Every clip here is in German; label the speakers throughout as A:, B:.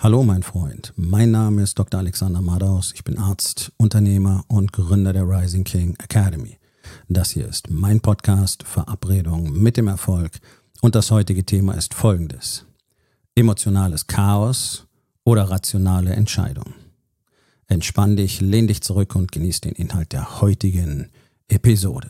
A: Hallo mein Freund, mein Name ist Dr. Alexander Madaus, ich bin Arzt, Unternehmer und Gründer der Rising King Academy. Das hier ist mein Podcast Verabredung mit dem Erfolg und das heutige Thema ist folgendes: emotionales Chaos oder rationale Entscheidung. Entspann dich, lehn dich zurück und genieß den Inhalt der heutigen Episode.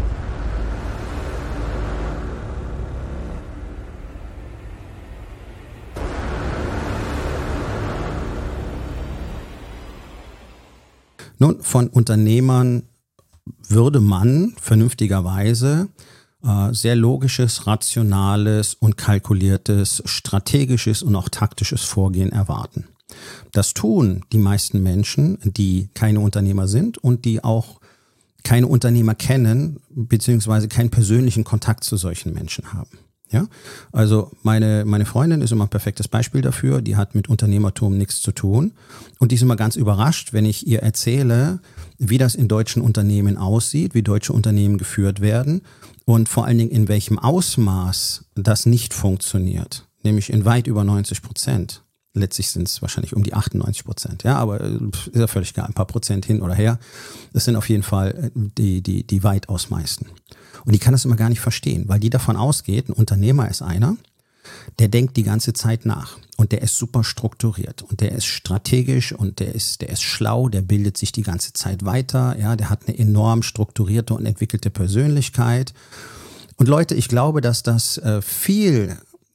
A: Nun, von Unternehmern würde man vernünftigerweise sehr logisches, rationales und kalkuliertes, strategisches und auch taktisches Vorgehen erwarten. Das tun die meisten Menschen, die keine Unternehmer sind und die auch keine Unternehmer kennen, beziehungsweise keinen persönlichen Kontakt zu solchen Menschen haben. Ja, also meine Freundin ist immer ein perfektes Beispiel dafür, die hat mit Unternehmertum nichts zu tun und die ist immer ganz überrascht, wenn ich ihr erzähle, wie das in deutschen Unternehmen aussieht, wie deutsche Unternehmen geführt werden und vor allen Dingen in welchem Ausmaß das nicht funktioniert, nämlich in weit über 90%. Letztlich sind es wahrscheinlich um die 98%, ja, aber ist ja völlig egal, ein paar Prozent hin oder her. Das sind auf jeden Fall die weitaus meisten. Und die kann das immer gar nicht verstehen, weil die davon ausgeht, ein Unternehmer ist einer, der denkt die ganze Zeit nach und der ist super strukturiert und der ist strategisch und der ist schlau, der bildet sich die ganze Zeit weiter, ja, der hat eine enorm strukturierte und entwickelte Persönlichkeit. Und Leute, ich glaube, dass das viel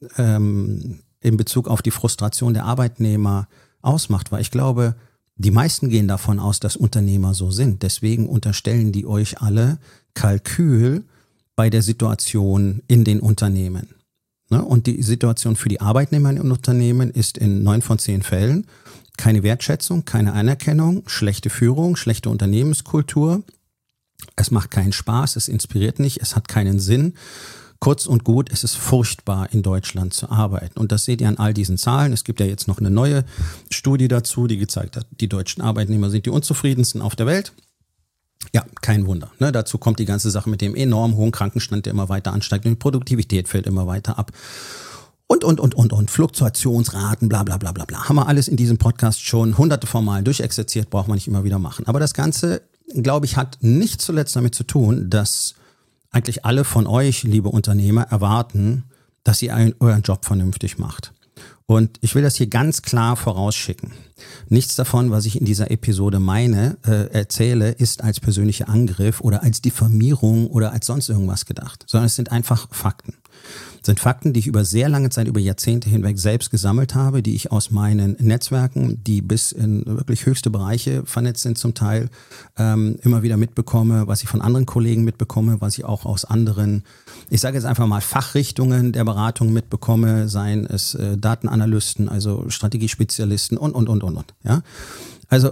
A: in Bezug auf die Frustration der Arbeitnehmer ausmacht, weil ich glaube, die meisten gehen davon aus, dass Unternehmer so sind. Deswegen unterstellen die euch alle Kalkül bei der Situation in den Unternehmen. Und die Situation für die Arbeitnehmer in Unternehmen ist in 9 von 10 Fällen keine Wertschätzung, keine Anerkennung, schlechte Führung, schlechte Unternehmenskultur. Es macht keinen Spaß, es inspiriert nicht, es hat keinen Sinn. Kurz und gut, es ist furchtbar, in Deutschland zu arbeiten. Und das seht ihr an all diesen Zahlen. Es gibt ja jetzt noch eine neue Studie dazu, die gezeigt hat, die deutschen Arbeitnehmer sind die unzufriedensten auf der Welt. Ja, kein Wunder. Ne? Dazu kommt die ganze Sache mit dem enorm hohen Krankenstand, der immer weiter ansteigt und die Produktivität fällt immer weiter ab. Und. Fluktuationsraten, bla bla bla bla bla. Haben wir alles in diesem Podcast schon hunderte von Mal durchexerziert, braucht man nicht immer wieder machen. Aber das Ganze, glaube ich, hat nicht zuletzt damit zu tun, dass eigentlich alle von euch, liebe Unternehmer, erwarten, dass ihr euren Job vernünftig macht. Und ich will das hier ganz klar vorausschicken. Nichts davon, was ich in dieser Episode erzähle, ist als persönlicher Angriff oder als Diffamierung oder als sonst irgendwas gedacht, sondern es sind einfach Fakten. Es sind Fakten, die ich über sehr lange Zeit, über Jahrzehnte hinweg selbst gesammelt habe, die ich aus meinen Netzwerken, die bis in wirklich höchste Bereiche vernetzt sind zum Teil, immer wieder mitbekomme, was ich von anderen Kollegen mitbekomme, was ich auch aus anderen, ich sage jetzt einfach mal Fachrichtungen der Beratung mitbekomme, seien es Datenanalysten, also Strategiespezialisten und. Ja? Also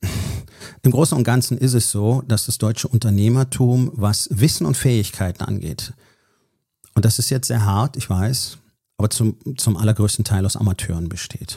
A: im Großen und Ganzen ist es so, dass das deutsche Unternehmertum, was Wissen und Fähigkeiten angeht, und das ist jetzt sehr hart, ich weiß, aber zum allergrößten Teil aus Amateuren besteht.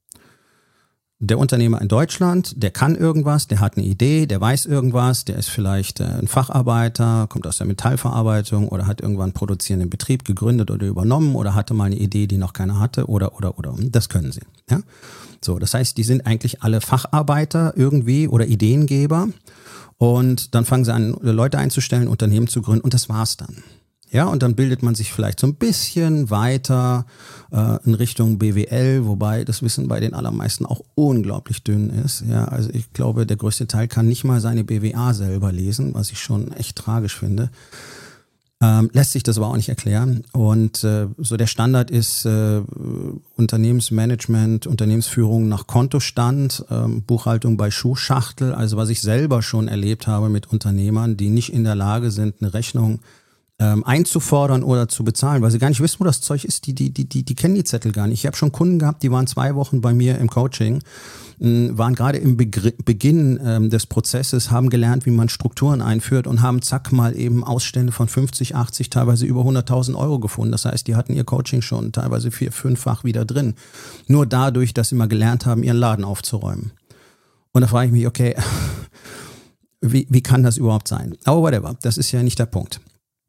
A: Der Unternehmer in Deutschland, der kann irgendwas, der hat eine Idee, der weiß irgendwas, der ist vielleicht ein Facharbeiter, kommt aus der Metallverarbeitung oder hat irgendwann einen produzierenden Betrieb gegründet oder übernommen oder hatte mal eine Idee, die noch keiner hatte oder. Das können sie. Ja? So, das heißt, die sind eigentlich alle Facharbeiter irgendwie oder Ideengeber und dann fangen sie an, Leute einzustellen, Unternehmen zu gründen und das war's dann. Ja, und dann bildet man sich vielleicht so ein bisschen weiter in Richtung BWL, wobei das Wissen bei den allermeisten auch unglaublich dünn ist. Ja, also ich glaube, der größte Teil kann nicht mal seine BWA selber lesen, was ich schon echt tragisch finde. Lässt sich das aber auch nicht erklären. Und so der Standard ist Unternehmensmanagement, Unternehmensführung nach Kontostand, Buchhaltung bei Schuhschachtel. Also was ich selber schon erlebt habe mit Unternehmern, die nicht in der Lage sind, eine Rechnung einzufordern oder zu bezahlen, weil sie gar nicht wissen, wo das Zeug ist. Die kennen die Zettel gar nicht. Ich habe schon Kunden gehabt, die waren 2 Wochen bei mir im Coaching, waren gerade im Beginn des Prozesses, haben gelernt, wie man Strukturen einführt und haben zack mal eben Ausstände von 50, 80, teilweise über 100.000 Euro gefunden. Das heißt, die hatten ihr Coaching schon teilweise 4-, 5-fach wieder drin. Nur dadurch, dass sie mal gelernt haben, ihren Laden aufzuräumen. Und da frage ich mich, okay, wie kann das überhaupt sein? Aber whatever, das ist ja nicht der Punkt.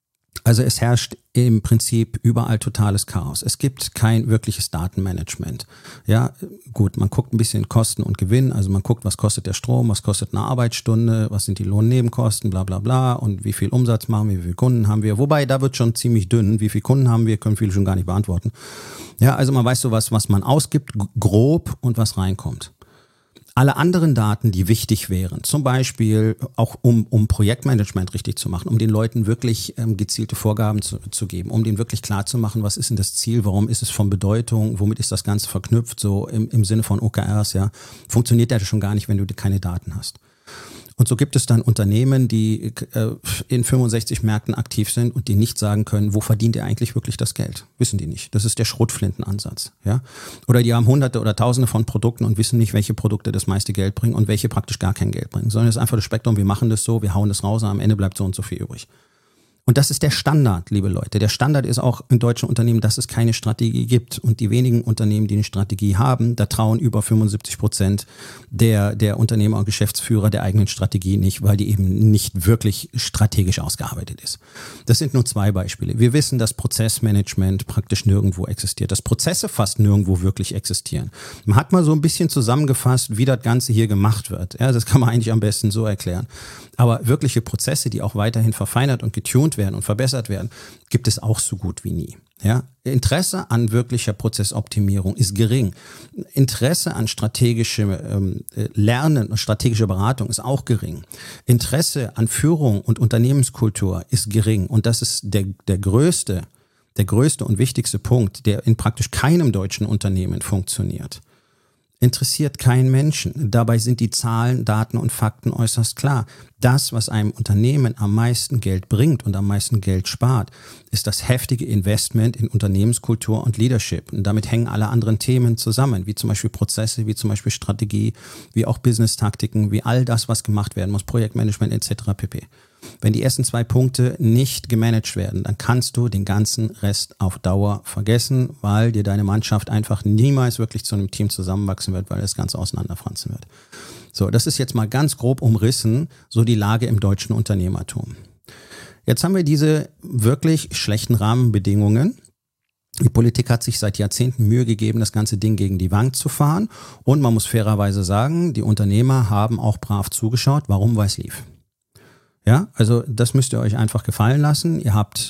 A: Also es herrscht im Prinzip überall totales Chaos. Es gibt kein wirkliches Datenmanagement. Ja, gut, man guckt ein bisschen Kosten und Gewinn, also man guckt, was kostet der Strom, was kostet eine Arbeitsstunde, was sind die Lohnnebenkosten, bla bla bla und wie viel Umsatz machen wir, wie viele Kunden haben wir. Wobei, da wird schon ziemlich dünn. Wie viele Kunden haben wir, können viele schon gar nicht beantworten. Ja, also man weiß so was man ausgibt, grob und was reinkommt. Alle anderen Daten, die wichtig wären, zum Beispiel auch um Projektmanagement richtig zu machen, um den Leuten wirklich gezielte Vorgaben zu geben, um denen wirklich klar zu machen, was ist denn das Ziel, warum ist es von Bedeutung, womit ist das Ganze verknüpft, so im Sinne von OKRs, ja, funktioniert das schon gar nicht, wenn du keine Daten hast. Und so gibt es dann Unternehmen, die in 65 Märkten aktiv sind und die nicht sagen können, wo verdient ihr eigentlich wirklich das Geld? Wissen die nicht. Das ist der Schrotflintenansatz. Ja? Oder die haben Hunderte oder Tausende von Produkten und wissen nicht, welche Produkte das meiste Geld bringen und welche praktisch gar kein Geld bringen. Sondern es ist einfach das Spektrum, wir machen das so, wir hauen das raus und am Ende bleibt so und so viel übrig. Und das ist der Standard, liebe Leute. Der Standard ist auch in deutschen Unternehmen, dass es keine Strategie gibt. Und die wenigen Unternehmen, die eine Strategie haben, da trauen über 75% der Unternehmer und Geschäftsführer der eigenen Strategie nicht, weil die eben nicht wirklich strategisch ausgearbeitet ist. Das sind nur 2 Beispiele. Wir wissen, dass Prozessmanagement praktisch nirgendwo existiert, dass Prozesse fast nirgendwo wirklich existieren. Man hat mal so ein bisschen zusammengefasst, wie das Ganze hier gemacht wird. Ja, das kann man eigentlich am besten so erklären. Aber wirkliche Prozesse, die auch weiterhin verfeinert und getuned werden und verbessert werden, gibt es auch so gut wie nie. Ja? Interesse an wirklicher Prozessoptimierung ist gering. Interesse an strategischem Lernen und strategischer Beratung ist auch gering. Interesse an Führung und Unternehmenskultur ist gering. Und das ist der größte und wichtigste Punkt, der in praktisch keinem deutschen Unternehmen funktioniert. Interessiert keinen Menschen. Dabei sind die Zahlen, Daten und Fakten äußerst klar. Das, was einem Unternehmen am meisten Geld bringt und am meisten Geld spart, ist das heftige Investment in Unternehmenskultur und Leadership. Und damit hängen alle anderen Themen zusammen, wie zum Beispiel Prozesse, wie zum Beispiel Strategie, wie auch Business-Taktiken, wie all das, was gemacht werden muss, Projektmanagement etc. pp. Wenn die ersten 2 Punkte nicht gemanagt werden, dann kannst du den ganzen Rest auf Dauer vergessen, weil dir deine Mannschaft einfach niemals wirklich zu einem Team zusammenwachsen wird, weil das Ganze auseinanderfranzen wird. So, das ist jetzt mal ganz grob umrissen, so die Lage im deutschen Unternehmertum. Jetzt haben wir diese wirklich schlechten Rahmenbedingungen. Die Politik hat sich seit Jahrzehnten Mühe gegeben, das ganze Ding gegen die Wand zu fahren. Und man muss fairerweise sagen, die Unternehmer haben auch brav zugeschaut, warum, weil es lief. Ja, also das müsst ihr euch einfach gefallen lassen. Ihr habt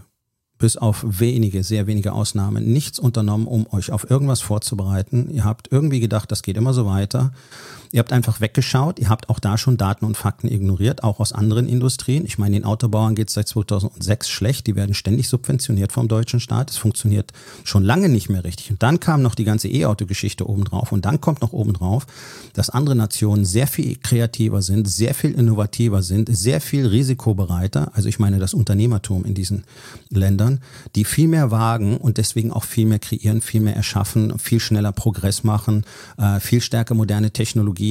A: bis auf sehr wenige Ausnahmen nichts unternommen, um euch auf irgendwas vorzubereiten. Ihr habt irgendwie gedacht, das geht immer so weiter. Ihr habt einfach weggeschaut. Ihr habt auch da schon Daten und Fakten ignoriert, auch aus anderen Industrien. Ich meine, den Autobauern geht es seit 2006 schlecht. Die werden ständig subventioniert vom deutschen Staat. Es funktioniert schon lange nicht mehr richtig. Und dann kam noch die ganze E-Auto-Geschichte obendrauf. Und dann kommt noch obendrauf, dass andere Nationen sehr viel kreativer sind, sehr viel innovativer sind, sehr viel risikobereiter. Also ich meine das Unternehmertum in diesen Ländern, die viel mehr wagen und deswegen auch viel mehr kreieren, viel mehr erschaffen, viel schneller Progress machen, viel stärker moderne Technologien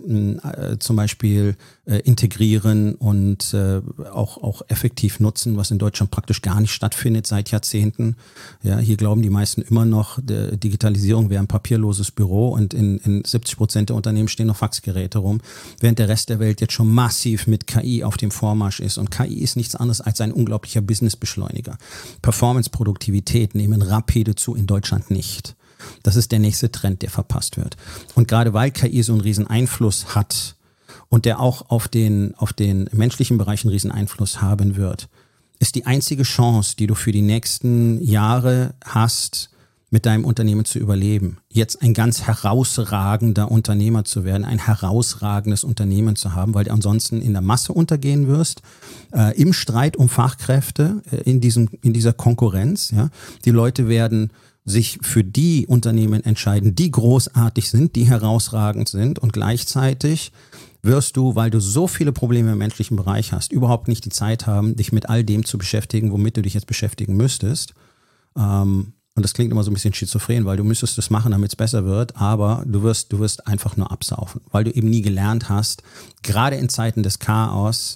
A: zum Beispiel integrieren und auch effektiv nutzen, was in Deutschland praktisch gar nicht stattfindet seit Jahrzehnten. Ja, hier glauben die meisten immer noch, Digitalisierung wäre ein papierloses Büro und in 70% der Unternehmen stehen noch Faxgeräte rum, während der Rest der Welt jetzt schon massiv mit KI auf dem Vormarsch ist. Und KI ist nichts anderes als ein unglaublicher Businessbeschleuniger. Performance, Produktivität nehmen rapide zu, in Deutschland nicht. Das ist der nächste Trend, der verpasst wird. Und gerade weil KI so einen riesen Einfluss hat und der auch auf den menschlichen Bereich einen riesen Einfluss haben wird, ist die einzige Chance, die du für die nächsten Jahre hast, mit deinem Unternehmen zu überleben, jetzt ein ganz herausragender Unternehmer zu werden, ein herausragendes Unternehmen zu haben, weil du ansonsten in der Masse untergehen wirst, im Streit um Fachkräfte, in dieser Konkurrenz. Ja. Die Leute werden sich für die Unternehmen entscheiden, die großartig sind, die herausragend sind und gleichzeitig wirst du, weil du so viele Probleme im menschlichen Bereich hast, überhaupt nicht die Zeit haben, dich mit all dem zu beschäftigen, womit du dich jetzt beschäftigen müsstest. Und das klingt immer so ein bisschen schizophren, weil du müsstest das machen, damit es besser wird, aber du wirst einfach nur absaufen, weil du eben nie gelernt hast, gerade in Zeiten des Chaos,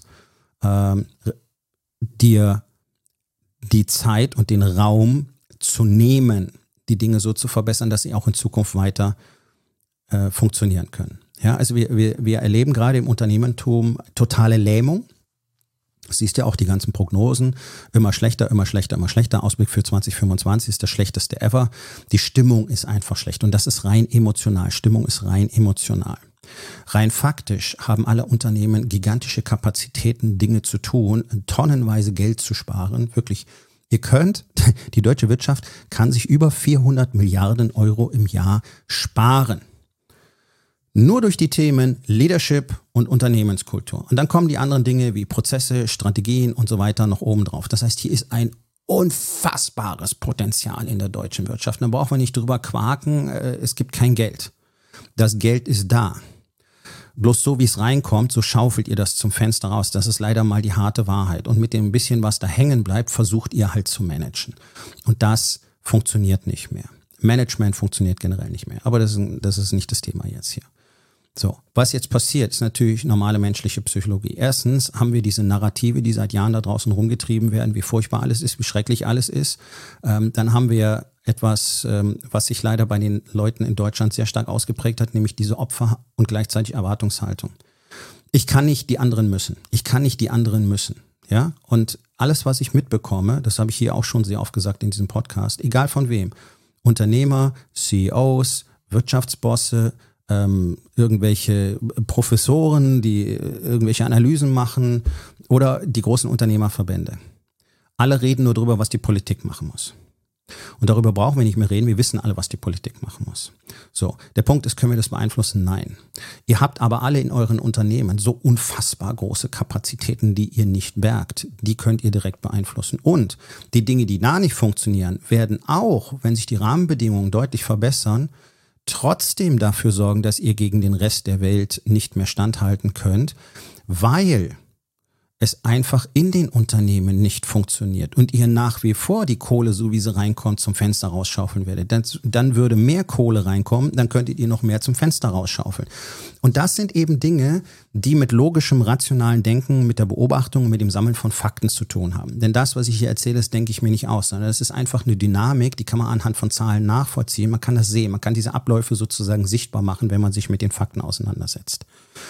A: dir die Zeit und den Raum zu nehmen, die Dinge so zu verbessern, dass sie auch in Zukunft weiter funktionieren können. Ja, also wir erleben gerade im Unternehmertum totale Lähmung. Siehst ja auch die ganzen Prognosen, immer schlechter, immer schlechter, immer schlechter. Ausblick für 2025 ist das schlechteste ever. Die Stimmung ist einfach schlecht und das ist rein emotional. Stimmung ist rein emotional. Rein faktisch haben alle Unternehmen gigantische Kapazitäten, Dinge zu tun, tonnenweise Geld zu sparen. Wirklich, die deutsche Wirtschaft kann sich über 400 Milliarden Euro im Jahr sparen. Nur durch die Themen Leadership und Unternehmenskultur. Und dann kommen die anderen Dinge wie Prozesse, Strategien und so weiter noch oben drauf. Das heißt, hier ist ein unfassbares Potenzial in der deutschen Wirtschaft. Da brauchen wir nicht drüber quaken, es gibt kein Geld. Das Geld ist da. Bloß so, wie es reinkommt, so schaufelt ihr das zum Fenster raus. Das ist leider mal die harte Wahrheit. Und mit dem bisschen, was da hängen bleibt, versucht ihr halt zu managen. Und das funktioniert nicht mehr. Management funktioniert generell nicht mehr. Aber das ist nicht das Thema jetzt hier. So, was jetzt passiert, ist natürlich normale menschliche Psychologie. Erstens haben wir diese Narrative, die seit Jahren da draußen rumgetrieben werden, wie furchtbar alles ist, wie schrecklich alles ist. Dann haben wir etwas, was sich leider bei den Leuten in Deutschland sehr stark ausgeprägt hat, nämlich diese Opfer- und gleichzeitig Erwartungshaltung. Ich kann nicht die anderen müssen. Ja? Und alles, was ich mitbekomme, das habe ich hier auch schon sehr oft gesagt in diesem Podcast, egal von wem, Unternehmer, CEOs, Wirtschaftsbosse, irgendwelche Professoren, die irgendwelche Analysen machen oder die großen Unternehmerverbände. Alle reden nur darüber, was die Politik machen muss. Und darüber brauchen wir nicht mehr reden, wir wissen alle, was die Politik machen muss. So, der Punkt ist, können wir das beeinflussen? Nein. Ihr habt aber alle in euren Unternehmen so unfassbar große Kapazitäten, die ihr nicht bergt. Die könnt ihr direkt beeinflussen. Und die Dinge, die da nicht funktionieren, werden auch, wenn sich die Rahmenbedingungen deutlich verbessern, trotzdem dafür sorgen, dass ihr gegen den Rest der Welt nicht mehr standhalten könnt, weil es einfach in den Unternehmen nicht funktioniert und ihr nach wie vor die Kohle, so wie sie reinkommt, zum Fenster rausschaufeln werdet. Dann würde mehr Kohle reinkommen, dann könntet ihr noch mehr zum Fenster rausschaufeln. Und das sind eben Dinge, die mit logischem, rationalen Denken, mit der Beobachtung, mit dem Sammeln von Fakten zu tun haben. Denn das, was ich hier erzähle, das denke ich mir nicht aus, sondern das ist einfach eine Dynamik, die kann man anhand von Zahlen nachvollziehen. Man kann das sehen, man kann diese Abläufe sozusagen sichtbar machen, wenn man sich mit den Fakten auseinandersetzt.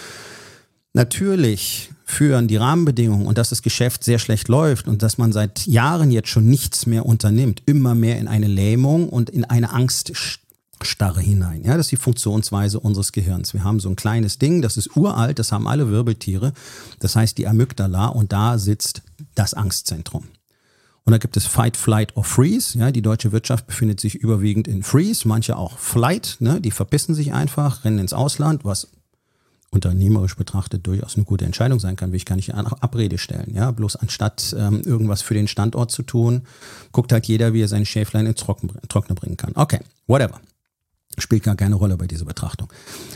A: Natürlich führen die Rahmenbedingungen und dass das Geschäft sehr schlecht läuft und dass man seit Jahren jetzt schon nichts mehr unternimmt, immer mehr in eine Lähmung und in eine Angststarre hinein. Ja, das ist die Funktionsweise unseres Gehirns. Wir haben so ein kleines Ding, das ist uralt, das haben alle Wirbeltiere. Das heißt die Amygdala und da sitzt das Angstzentrum. Und da gibt es Fight, Flight or Freeze. Ja, die deutsche Wirtschaft befindet sich überwiegend in Freeze, manche auch Flight. Ne, die verpissen sich einfach, rennen ins Ausland, was unternehmerisch betrachtet durchaus eine gute Entscheidung sein kann, will ich gar nicht in Abrede stellen. Ja, bloß anstatt irgendwas für den Standort zu tun, guckt halt jeder, wie er seine Schäflein ins Trockene bringen kann. Okay, whatever. Spielt gar keine Rolle bei dieser Betrachtung.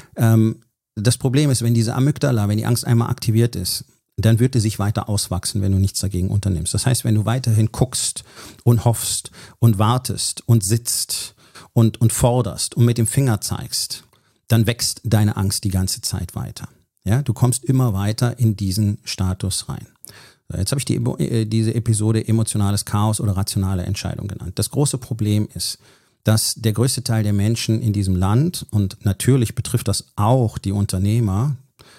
A: Das Problem ist, wenn diese Amygdala, wenn die Angst einmal aktiviert ist, dann wird die sich weiter auswachsen, wenn du nichts dagegen unternimmst. Das heißt, wenn du weiterhin guckst und hoffst und wartest und sitzt und forderst und mit dem Finger zeigst, dann wächst deine Angst die ganze Zeit weiter. Ja, du kommst immer weiter in diesen Status rein. So, jetzt habe ich diese Episode emotionales Chaos oder rationale Entscheidung genannt. Das große Problem ist, dass der größte Teil der Menschen in diesem Land, und natürlich betrifft das auch die Unternehmer,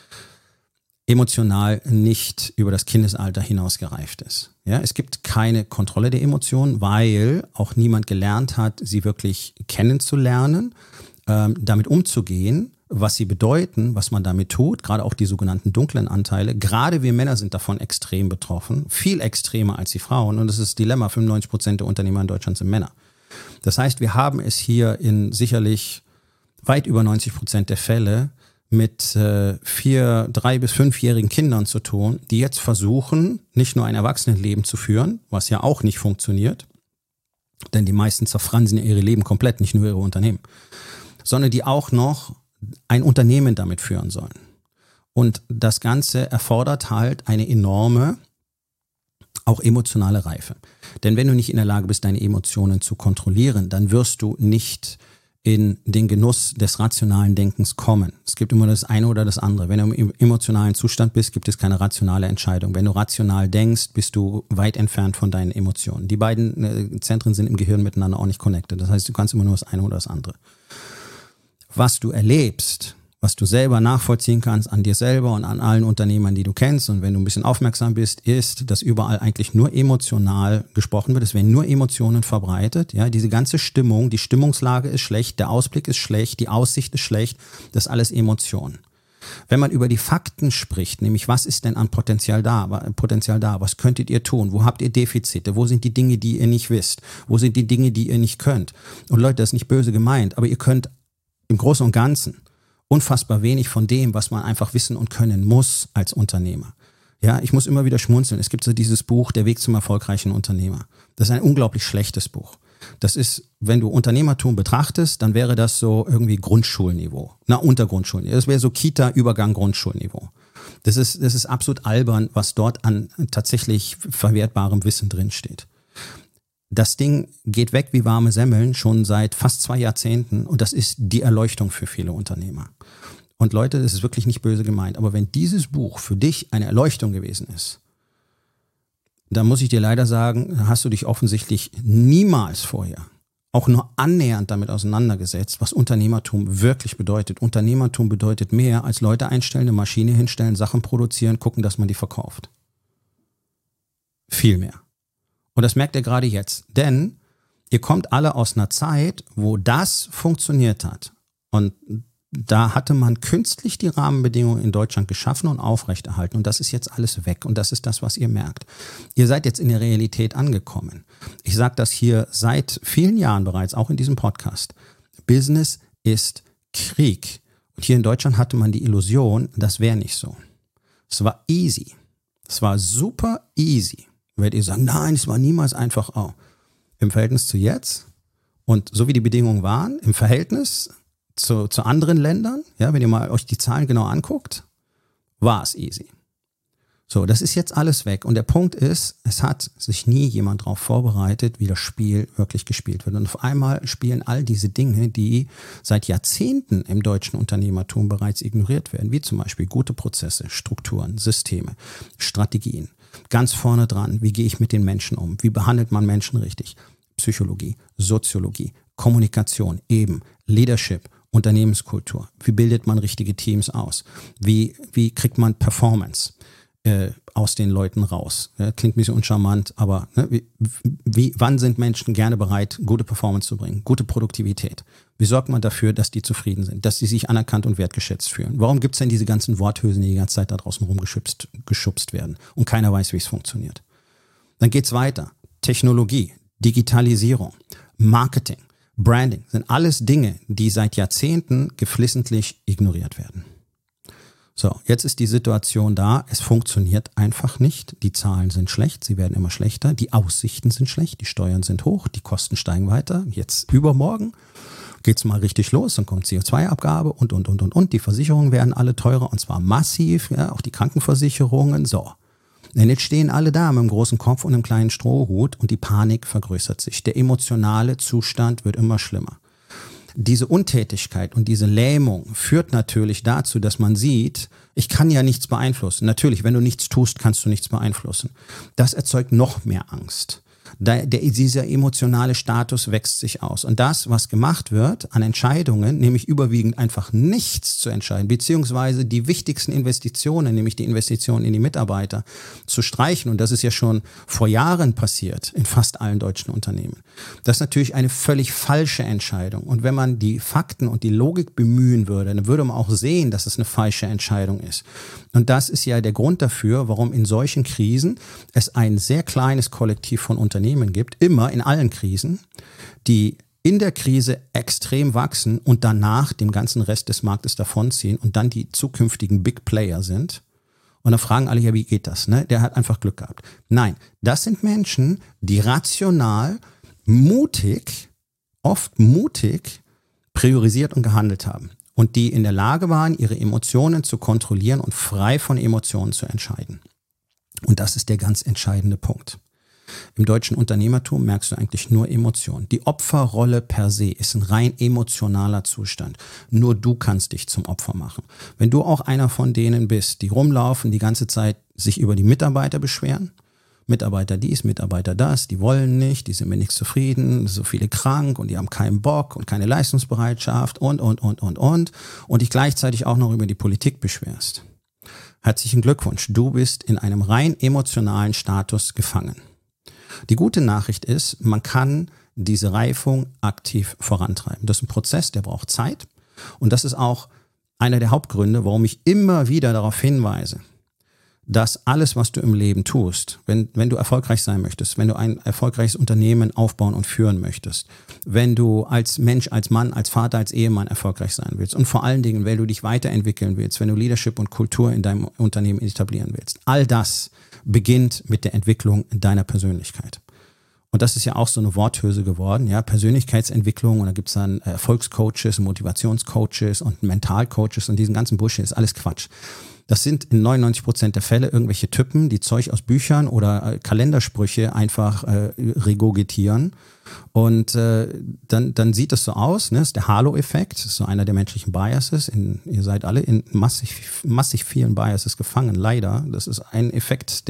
A: emotional nicht über das Kindesalter hinaus gereift ist. Ja, es gibt keine Kontrolle der Emotionen, weil auch niemand gelernt hat, sie wirklich kennenzulernen, damit umzugehen, was sie bedeuten, was man damit tut, gerade auch die sogenannten dunklen Anteile. Gerade wir Männer sind davon extrem betroffen, viel extremer als die Frauen. Und das ist das Dilemma, 95% der Unternehmer in Deutschland sind Männer. Das heißt, wir haben es hier in sicherlich weit über 90% der Fälle mit 3- bis 5-jährigen Kindern zu tun, die jetzt versuchen, nicht nur ein Erwachsenenleben zu führen, was ja auch nicht funktioniert, denn die meisten zerfransen ja ihre Leben komplett, nicht nur ihre Unternehmen, sondern die auch noch ein Unternehmen damit führen sollen. Und das Ganze erfordert halt eine enorme, auch emotionale Reife. Denn wenn du nicht in der Lage bist, deine Emotionen zu kontrollieren, dann wirst du nicht in den Genuss des rationalen Denkens kommen. Es gibt immer das eine oder das andere. Wenn du im emotionalen Zustand bist, gibt es keine rationale Entscheidung. Wenn du rational denkst, bist du weit entfernt von deinen Emotionen. Die beiden Zentren sind im Gehirn miteinander auch nicht connected. Das heißt, du kannst immer nur das eine oder das andere. Was du erlebst, was du selber nachvollziehen kannst an dir selber und an allen Unternehmern, die du kennst. Und wenn du ein bisschen aufmerksam bist, ist, dass überall eigentlich nur emotional gesprochen wird. Es werden nur Emotionen verbreitet. Ja, diese ganze Stimmung, die Stimmungslage ist schlecht, der Ausblick ist schlecht, die Aussicht ist schlecht. Das ist alles Emotion. Wenn man über die Fakten spricht, nämlich was ist denn an Potenzial da, was könntet ihr tun, wo habt ihr Defizite, wo sind die Dinge, die ihr nicht wisst, wo sind die Dinge, die ihr nicht könnt. Und Leute, das ist nicht böse gemeint, aber ihr könnt im Großen und Ganzen unfassbar wenig von dem, was man einfach wissen und können muss als Unternehmer. Ja, ich muss immer wieder schmunzeln. Es gibt so dieses Buch, Der Weg zum erfolgreichen Unternehmer. Das ist ein unglaublich schlechtes Buch. Das ist, wenn du Unternehmertum betrachtest, dann wäre das so irgendwie Grundschulniveau. Untergrundschulniveau. Das wäre so Kita-Übergang Grundschulniveau. Das ist absolut albern, was dort an tatsächlich verwertbarem Wissen drinsteht. Das Ding geht weg wie warme Semmeln schon seit fast 2 Jahrzehnten und das ist die Erleuchtung für viele Unternehmer. Und Leute, das ist wirklich nicht böse gemeint, aber wenn dieses Buch für dich eine Erleuchtung gewesen ist, dann muss ich dir leider sagen, hast du dich offensichtlich niemals vorher auch nur annähernd damit auseinandergesetzt, was Unternehmertum wirklich bedeutet. Unternehmertum bedeutet mehr als Leute einstellen, eine Maschine hinstellen, Sachen produzieren, gucken, dass man die verkauft. Viel mehr. Und das merkt ihr gerade jetzt, denn ihr kommt alle aus einer Zeit, wo das funktioniert hat. Und da hatte man künstlich die Rahmenbedingungen in Deutschland geschaffen und aufrechterhalten. Und das ist jetzt alles weg. Und das ist das, was ihr merkt. Ihr seid jetzt in der Realität angekommen. Ich sage das hier seit vielen Jahren bereits, auch in diesem Podcast. Business ist Krieg. Und hier in Deutschland hatte man die Illusion, das wäre nicht so. Es war easy. Es war super easy. Werdet ihr sagen, nein, es war niemals einfach auch. Im Verhältnis zu jetzt und so wie die Bedingungen waren, im Verhältnis zu anderen Ländern, ja, wenn ihr mal euch die Zahlen genau anguckt, war es easy. So, das ist jetzt alles weg. Und der Punkt ist, es hat sich nie jemand darauf vorbereitet, wie das Spiel wirklich gespielt wird. Und auf einmal spielen all diese Dinge, die seit Jahrzehnten im deutschen Unternehmertum bereits ignoriert werden, wie zum Beispiel gute Prozesse, Strukturen, Systeme, Strategien. Ganz vorne dran, wie gehe ich mit den Menschen um? Wie behandelt man Menschen richtig? Psychologie, Soziologie, Kommunikation, eben, Leadership, Unternehmenskultur. Wie bildet man richtige Teams aus? Wie kriegt man Performance aus den Leuten raus? Klingt ein bisschen uncharmant, aber ne, wann sind Menschen gerne bereit, gute Performance zu bringen? Gute Produktivität. Wie sorgt man dafür, dass die zufrieden sind, dass sie sich anerkannt und wertgeschätzt fühlen? Warum gibt es denn diese ganzen Worthülsen, die die ganze Zeit da draußen rumgeschubst werden und keiner weiß, wie es funktioniert? Dann geht's weiter. Technologie, Digitalisierung, Marketing, Branding sind alles Dinge, die seit Jahrzehnten geflissentlich ignoriert werden. So, jetzt ist die Situation da, es funktioniert einfach nicht, die Zahlen sind schlecht, sie werden immer schlechter, die Aussichten sind schlecht, die Steuern sind hoch, die Kosten steigen weiter, jetzt übermorgen geht's mal richtig los, dann kommt CO2-Abgabe und, die Versicherungen werden alle teurer und zwar massiv, ja, auch die Krankenversicherungen, so. Denn jetzt stehen alle da mit dem großen Kopf und einem kleinen Strohhut und die Panik vergrößert sich. Der emotionale Zustand wird immer schlimmer. Diese Untätigkeit und diese Lähmung führt natürlich dazu, dass man sieht, ich kann ja nichts beeinflussen. Natürlich, wenn du nichts tust, kannst du nichts beeinflussen. Das erzeugt noch mehr Angst. Dieser emotionale Status wächst sich aus. Und das, was gemacht wird an Entscheidungen, nämlich überwiegend einfach nichts zu entscheiden, beziehungsweise die wichtigsten Investitionen, nämlich die Investitionen in die Mitarbeiter, zu streichen. Und das ist ja schon vor Jahren passiert in fast allen deutschen Unternehmen. Das ist natürlich eine völlig falsche Entscheidung. Und wenn man die Fakten und die Logik bemühen würde, dann würde man auch sehen, dass es eine falsche Entscheidung ist. Und das ist ja der Grund dafür, warum in solchen Krisen es ein sehr kleines Kollektiv von Unternehmen gibt, immer in allen Krisen, die in der Krise extrem wachsen und danach den ganzen Rest des Marktes davonziehen und dann die zukünftigen Big Player sind. Und dann fragen alle, ja, wie geht das? Ne? Der hat einfach Glück gehabt. Nein, das sind Menschen, die rational, oft mutig priorisiert und gehandelt haben. Und die in der Lage waren, ihre Emotionen zu kontrollieren und frei von Emotionen zu entscheiden. Und das ist der ganz entscheidende Punkt. Im deutschen Unternehmertum merkst du eigentlich nur Emotionen. Die Opferrolle per se ist ein rein emotionaler Zustand. Nur du kannst dich zum Opfer machen. Wenn du auch einer von denen bist, die rumlaufen, die ganze Zeit sich über die Mitarbeiter beschweren, Mitarbeiter dies, Mitarbeiter das, die wollen nicht, die sind mit nichts zufrieden, so viele krank und die haben keinen Bock und keine Leistungsbereitschaft und dich gleichzeitig auch noch über die Politik beschwerst. Herzlichen Glückwunsch, du bist in einem rein emotionalen Status gefangen. Die gute Nachricht ist, man kann diese Reifung aktiv vorantreiben. Das ist ein Prozess, der braucht Zeit und das ist auch einer der Hauptgründe, warum ich immer wieder darauf hinweise, dass alles, was du im Leben tust, wenn du erfolgreich sein möchtest, wenn du ein erfolgreiches Unternehmen aufbauen und führen möchtest, wenn du als Mensch, als Mann, als Vater, als Ehemann erfolgreich sein willst und vor allen Dingen, wenn du dich weiterentwickeln willst, wenn du Leadership und Kultur in deinem Unternehmen etablieren willst, all das beginnt mit der Entwicklung deiner Persönlichkeit. Und das ist ja auch so eine Worthülse geworden, ja, Persönlichkeitsentwicklung und da gibt's dann Erfolgscoaches, Motivationscoaches und Mentalcoaches und diesen ganzen Bullshit ist alles Quatsch. Das sind in 99% der Fälle irgendwelche Typen, die Zeug aus Büchern oder Kalendersprüche einfach regurgitieren. Und dann sieht es so aus, ne? Das ist der Halo-Effekt, das ist so einer der menschlichen Biases. Ihr seid alle in massig vielen Biases gefangen, leider. Das ist ein Effekt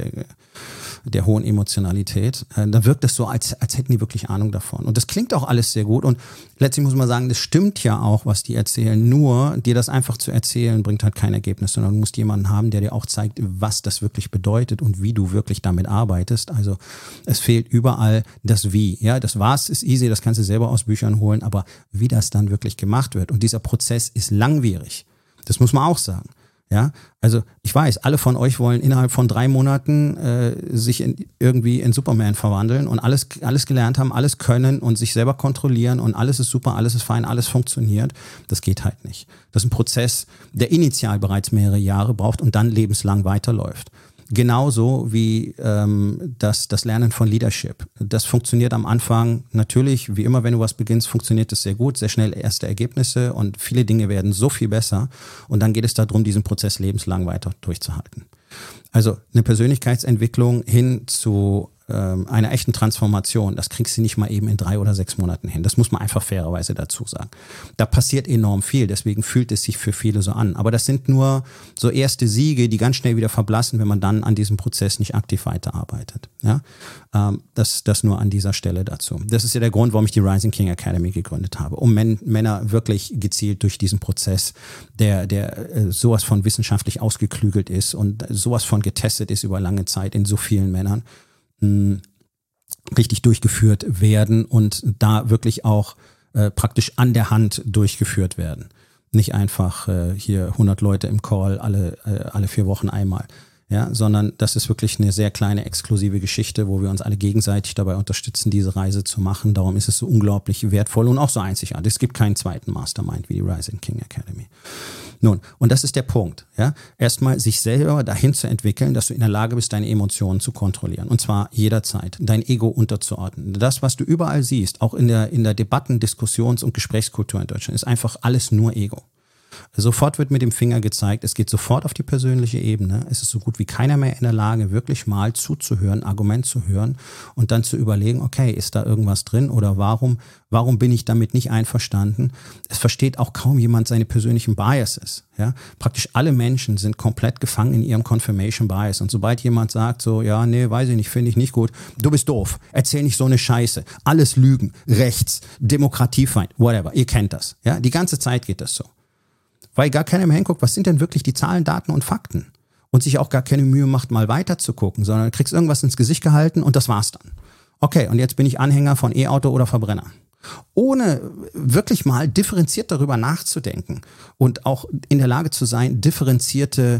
A: der hohen Emotionalität. Da wirkt es so, als hätten die wirklich Ahnung davon. Und das klingt auch alles sehr gut. Und letztlich muss man sagen, das stimmt ja auch, was die erzählen. Nur, dir das einfach zu erzählen, bringt halt kein Ergebnis, sondern du musst jemanden haben, der dir auch zeigt, was das wirklich bedeutet und wie du wirklich damit arbeitest. Also es fehlt überall das Wie. Ja, das Was ist easy, das kannst du selber aus Büchern holen, aber wie das dann wirklich gemacht wird. Und dieser Prozess ist langwierig. Das muss man auch sagen. Ja, also ich weiß, alle von euch wollen innerhalb von 3 Monaten sich irgendwie in Superman verwandeln und alles gelernt haben, alles können und sich selber kontrollieren und alles ist super, alles ist fein, alles funktioniert. Das geht halt nicht. Das ist ein Prozess, der initial bereits mehrere Jahre braucht und dann lebenslang weiterläuft. Genauso wie das Lernen von Leadership. Das funktioniert am Anfang natürlich, wie immer, wenn du was beginnst, funktioniert das sehr gut, sehr schnell erste Ergebnisse und viele Dinge werden so viel besser und dann geht es darum, diesen Prozess lebenslang weiter durchzuhalten. Also eine Persönlichkeitsentwicklung hin zu einer echten Transformation, das kriegst du nicht mal eben in 3 oder 6 Monaten hin. Das muss man einfach fairerweise dazu sagen. Da passiert enorm viel, deswegen fühlt es sich für viele so an. Aber das sind nur so erste Siege, die ganz schnell wieder verblassen, wenn man dann an diesem Prozess nicht aktiv weiterarbeitet. Ja? Das nur an dieser Stelle dazu. Das ist ja der Grund, warum ich die Rising King Academy gegründet habe, um Männer wirklich gezielt durch diesen Prozess, der sowas von wissenschaftlich ausgeklügelt ist und sowas von getestet ist über lange Zeit in so vielen Männern, richtig durchgeführt werden und da wirklich auch praktisch an der Hand durchgeführt werden. Nicht einfach hier 100 Leute im Call alle 4 Wochen einmal. Ja, sondern das ist wirklich eine sehr kleine exklusive Geschichte, wo wir uns alle gegenseitig dabei unterstützen, diese Reise zu machen. Darum ist es so unglaublich wertvoll und auch so einzigartig. Es gibt keinen zweiten Mastermind wie die Rising King Academy. Nun, und das ist der Punkt. Ja? Erstmal sich selber dahin zu entwickeln, dass du in der Lage bist, deine Emotionen zu kontrollieren. Und zwar jederzeit. Dein Ego unterzuordnen. Das, was du überall siehst, auch in der Debatten-, Diskussions- und Gesprächskultur in Deutschland, ist einfach alles nur Ego. Sofort wird mit dem Finger gezeigt, es geht sofort auf die persönliche Ebene. Es ist so gut wie keiner mehr in der Lage, wirklich mal zuzuhören, Argument zu hören und dann zu überlegen, okay, ist da irgendwas drin oder warum bin ich damit nicht einverstanden? Es versteht auch kaum jemand seine persönlichen Biases. Ja? Praktisch alle Menschen sind komplett gefangen in ihrem Confirmation Bias. Und sobald jemand sagt so, ja, nee, weiß ich nicht, finde ich nicht gut, du bist doof, erzähl nicht so eine Scheiße, alles Lügen, rechts, Demokratiefeind, whatever, ihr kennt das. Ja? Die ganze Zeit geht das so. Weil gar keiner mehr hinguckt, was sind denn wirklich die Zahlen, Daten und Fakten? Und sich auch gar keine Mühe macht, mal weiter zu gucken, sondern du kriegst irgendwas ins Gesicht gehalten und das war's dann. Okay, und jetzt bin ich Anhänger von E-Auto oder Verbrenner. Ohne wirklich mal differenziert darüber nachzudenken und auch in der Lage zu sein, differenzierte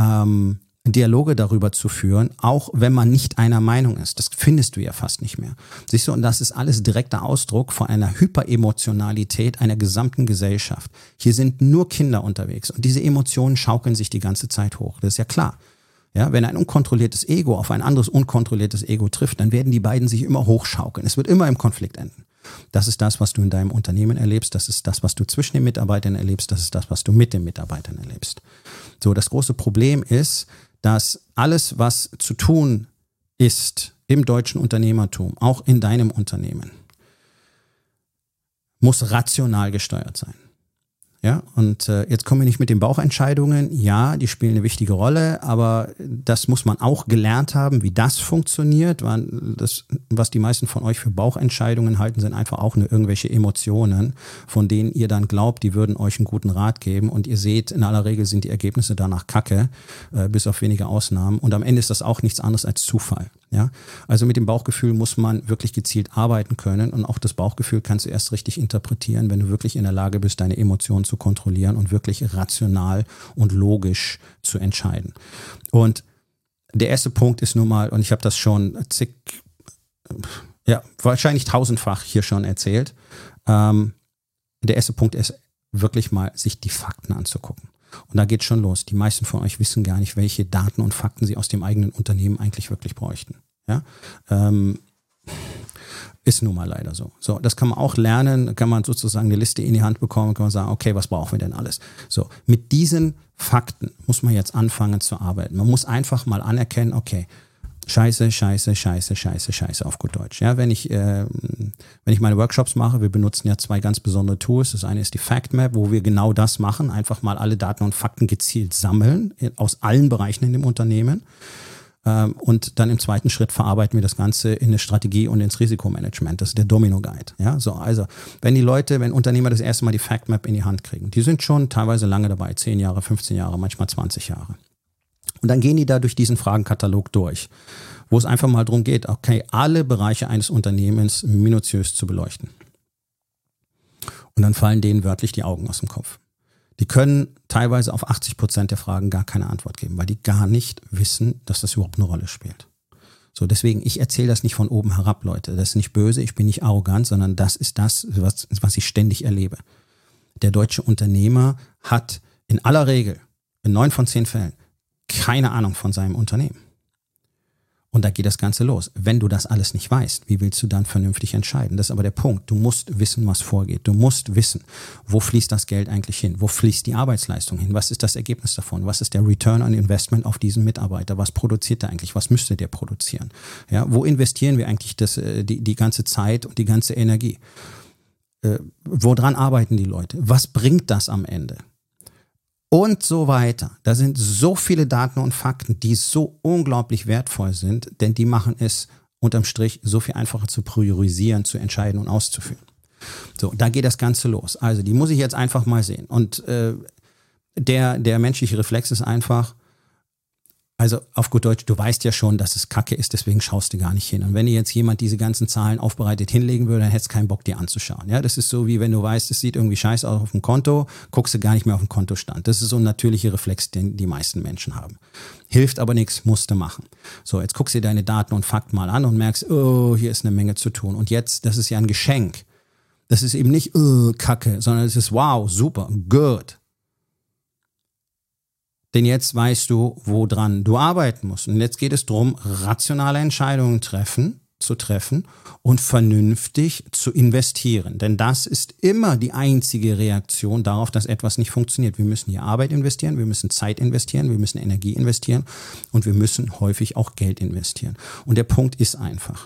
A: Dialoge darüber zu führen, auch wenn man nicht einer Meinung ist. Das findest du ja fast nicht mehr. Siehst du, und das ist alles direkter Ausdruck von einer Hyperemotionalität einer gesamten Gesellschaft. Hier sind nur Kinder unterwegs und diese Emotionen schaukeln sich die ganze Zeit hoch. Das ist ja klar. Ja, wenn ein unkontrolliertes Ego auf ein anderes unkontrolliertes Ego trifft, dann werden die beiden sich immer hochschaukeln. Es wird immer im Konflikt enden. Das ist das, was du in deinem Unternehmen erlebst. Das ist das, was du zwischen den Mitarbeitern erlebst. Das ist das, was du mit den Mitarbeitern erlebst. So, das große Problem ist, dass alles, was zu tun ist im deutschen Unternehmertum, auch in deinem Unternehmen, muss rational gesteuert sein. Ja, und jetzt kommen wir nicht mit den Bauchentscheidungen. Ja, die spielen eine wichtige Rolle, aber das muss man auch gelernt haben, wie das funktioniert. Das, was die meisten von euch für Bauchentscheidungen halten, sind einfach auch nur irgendwelche Emotionen, von denen ihr dann glaubt, die würden euch einen guten Rat geben. Und ihr seht, in aller Regel sind die Ergebnisse danach kacke, bis auf wenige Ausnahmen. Und am Ende ist das auch nichts anderes als Zufall. Ja, also mit dem Bauchgefühl muss man wirklich gezielt arbeiten können, und auch das Bauchgefühl kannst du erst richtig interpretieren, wenn du wirklich in der Lage bist, deine Emotionen zu kontrollieren und wirklich rational und logisch zu entscheiden. Und der erste Punkt ist nun mal, und ich habe das schon wahrscheinlich tausendfach hier schon erzählt, der erste Punkt ist wirklich mal, sich die Fakten anzugucken. Und da geht schon los. Die meisten von euch wissen gar nicht, welche Daten und Fakten sie aus dem eigenen Unternehmen eigentlich wirklich bräuchten. Ja? Ist nun mal leider so. So, das kann man auch lernen, kann man sozusagen eine Liste in die Hand bekommen, kann man sagen, okay, was brauchen wir denn alles? So, mit diesen Fakten muss man jetzt anfangen zu arbeiten. Man muss einfach mal anerkennen, okay, Scheiße auf gut Deutsch. Ja, wenn ich meine Workshops mache, wir benutzen ja 2 ganz besondere Tools. Das eine ist die Fact Map, wo wir genau das machen, einfach mal alle Daten und Fakten gezielt sammeln, aus allen Bereichen in dem Unternehmen. Und dann im zweiten Schritt verarbeiten wir das Ganze in eine Strategie und ins Risikomanagement. Das ist der Domino Guide. Ja, so, also, wenn Unternehmer das erste Mal die Fact Map in die Hand kriegen, die sind schon teilweise lange dabei, 10 Jahre, 15 Jahre, manchmal 20 Jahre. Und dann gehen die da durch diesen Fragenkatalog durch, wo es einfach mal darum geht, okay, alle Bereiche eines Unternehmens minutiös zu beleuchten. Und dann fallen denen wörtlich die Augen aus dem Kopf. Die können teilweise auf 80% der Fragen gar keine Antwort geben, weil die gar nicht wissen, dass das überhaupt eine Rolle spielt. So, deswegen, ich erzähle das nicht von oben herab, Leute. Das ist nicht böse, ich bin nicht arrogant, sondern das ist das, was ich ständig erlebe. Der deutsche Unternehmer hat in aller Regel, in 9 von 10 Fällen, keine Ahnung von seinem Unternehmen. Und da geht das Ganze los. Wenn du das alles nicht weißt, wie willst du dann vernünftig entscheiden? Das ist aber der Punkt. Du musst wissen, was vorgeht. Du musst wissen, wo fließt das Geld eigentlich hin? Wo fließt die Arbeitsleistung hin? Was ist das Ergebnis davon? Was ist der Return on Investment auf diesen Mitarbeiter? Was produziert der eigentlich? Was müsste der produzieren? Ja, wo investieren wir eigentlich die ganze Zeit und die ganze Energie? Woran arbeiten die Leute? Was bringt das am Ende? Und so weiter. Da sind so viele Daten und Fakten, die so unglaublich wertvoll sind, denn die machen es unterm Strich so viel einfacher zu priorisieren, zu entscheiden und auszuführen. So, da geht das Ganze los. Also die muss ich jetzt einfach mal sehen. Und der menschliche Reflex ist einfach, also auf gut Deutsch, du weißt ja schon, dass es Kacke ist, deswegen schaust du gar nicht hin. Und wenn dir jetzt jemand diese ganzen Zahlen aufbereitet hinlegen würde, dann hättest du keinen Bock, dir anzuschauen. Ja, das ist so, wie wenn du weißt, es sieht irgendwie scheiße aus auf dem Konto, guckst du gar nicht mehr auf den Kontostand. Das ist so ein natürlicher Reflex, den die meisten Menschen haben. Hilft aber nichts, musst du machen. So, jetzt guckst du dir deine Daten und Fakten mal an und merkst, oh, hier ist eine Menge zu tun. Und jetzt, das ist ja ein Geschenk. Das ist eben nicht, Kacke, sondern es ist, wow, super, good. Denn jetzt weißt du, woran du arbeiten musst. Und jetzt geht es darum, rationale Entscheidungen zu treffen und vernünftig zu investieren. Denn das ist immer die einzige Reaktion darauf, dass etwas nicht funktioniert. Wir müssen hier Arbeit investieren, wir müssen Zeit investieren, wir müssen Energie investieren und wir müssen häufig auch Geld investieren. Und der Punkt ist einfach: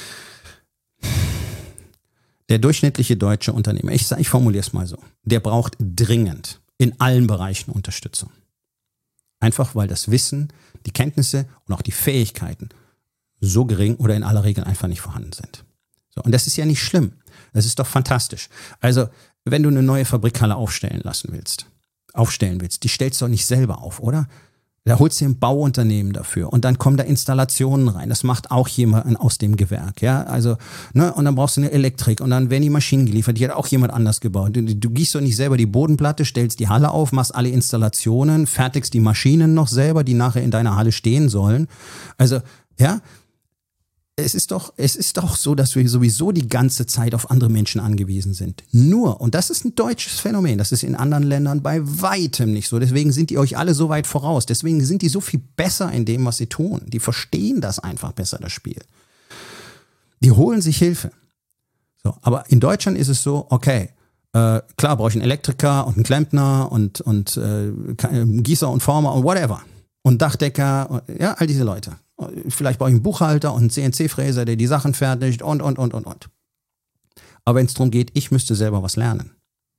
A: Der durchschnittliche deutsche Unternehmer, ich formuliere es mal so, der braucht dringend in allen Bereichen Unterstützung. Einfach weil das Wissen, die Kenntnisse und auch die Fähigkeiten so gering oder in aller Regel einfach nicht vorhanden sind. So, und das ist ja nicht schlimm. Das ist doch fantastisch. Also, wenn du eine neue Fabrikhalle aufstellen willst, die stellst du doch nicht selber auf, oder? Da holst du ein Bauunternehmen dafür und dann kommen da Installationen rein. Das macht auch jemand aus dem Gewerk, ja. Also, ne, und dann brauchst du eine Elektrik und dann werden die Maschinen geliefert. Die hat auch jemand anders gebaut. Du gießt doch nicht selber die Bodenplatte, stellst die Halle auf, machst alle Installationen, fertigst die Maschinen noch selber, die nachher in deiner Halle stehen sollen. Also, ja. Es ist doch so, dass wir sowieso die ganze Zeit auf andere Menschen angewiesen sind. Nur, und das ist ein deutsches Phänomen, das ist in anderen Ländern bei weitem nicht so. Deswegen sind die euch alle so weit voraus. Deswegen sind die so viel besser in dem, was sie tun. Die verstehen das einfach besser, das Spiel. Die holen sich Hilfe. So, aber in Deutschland ist es so, okay, klar brauche ich einen Elektriker und einen Klempner und Gießer und Former und whatever. Und Dachdecker, ja, all diese Leute. Vielleicht brauche ich einen Buchhalter und einen CNC-Fräser, der die Sachen fertigt und. Aber wenn es darum geht, ich müsste selber was lernen.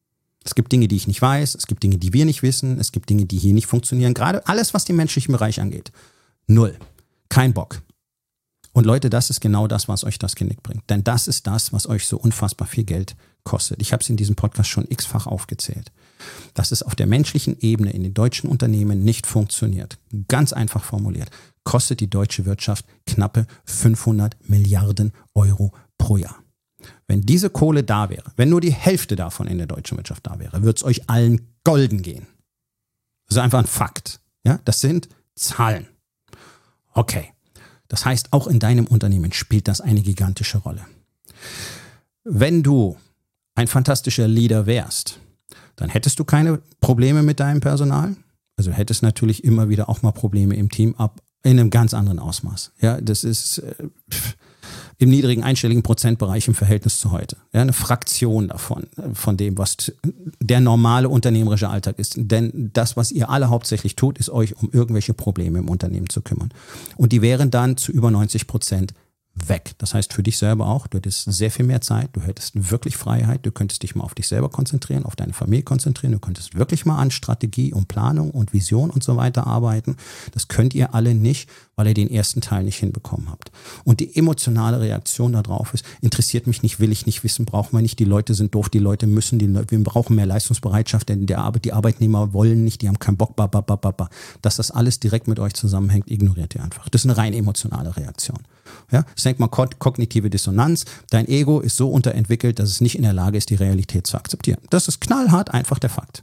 A: Es gibt Dinge, die ich nicht weiß, es gibt Dinge, die wir nicht wissen, es gibt Dinge, die hier nicht funktionieren. Gerade alles, was den menschlichen Bereich angeht. 0. Kein Bock. Und Leute, das ist genau das, was euch das Genick bringt. Denn das ist das, was euch so unfassbar viel Geld kostet. Ich habe es in diesem Podcast schon x-fach aufgezählt. Dass es auf der menschlichen Ebene in den deutschen Unternehmen nicht funktioniert. Ganz einfach formuliert. Kostet die deutsche Wirtschaft knappe 500 Milliarden Euro pro Jahr. Wenn diese Kohle da wäre, wenn nur die Hälfte davon in der deutschen Wirtschaft da wäre, würde es euch allen golden gehen. Das ist einfach ein Fakt. Ja, das sind Zahlen. Okay. Das heißt, auch in deinem Unternehmen spielt das eine gigantische Rolle. Wenn du ein fantastischer Leader wärst, dann hättest du keine Probleme mit deinem Personal. Also hättest natürlich immer wieder auch mal Probleme im Team, ab in einem ganz anderen Ausmaß. Ja, das ist im niedrigen einstelligen Prozentbereich im Verhältnis zu heute. Ja, eine Fraktion davon, von dem, was der normale unternehmerische Alltag ist. Denn das, was ihr alle hauptsächlich tut, ist euch um irgendwelche Probleme im Unternehmen zu kümmern. Und die wären dann zu über 90% weg. Das heißt für dich selber auch, du hättest sehr viel mehr Zeit, du hättest wirklich Freiheit, du könntest dich mal auf dich selber konzentrieren, auf deine Familie konzentrieren, du könntest wirklich mal an Strategie und Planung und Vision und so weiter arbeiten. Das könnt ihr alle nicht, weil ihr den ersten Teil nicht hinbekommen habt. Und die emotionale Reaktion darauf ist, interessiert mich nicht, will ich nicht wissen, brauchen wir nicht, die Leute sind doof, die Leute müssen, wir brauchen mehr Leistungsbereitschaft, denn die Arbeitnehmer wollen nicht, die haben keinen Bock, dass das alles direkt mit euch zusammenhängt, ignoriert ihr einfach. Das ist eine rein emotionale Reaktion. Ja, das nennt man kognitive Dissonanz. Dein Ego ist so unterentwickelt, dass es nicht in der Lage ist, die Realität zu akzeptieren. Das ist knallhart einfach der Fakt.